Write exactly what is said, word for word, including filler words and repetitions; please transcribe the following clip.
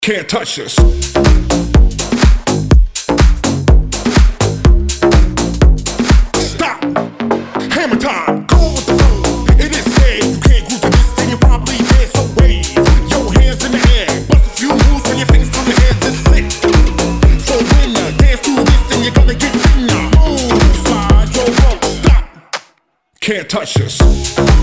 Can't touch this. Stop. Hammer time. Go with the flow. It is safe. You can't cruise to this thing. You're probably dead. So wave your hands in the air. Bust a few moves when your fingers come to head. This is it. So when you dance to this thing, you're gonna get thinner. Move. Slide your rope. Stop. Can't touch this.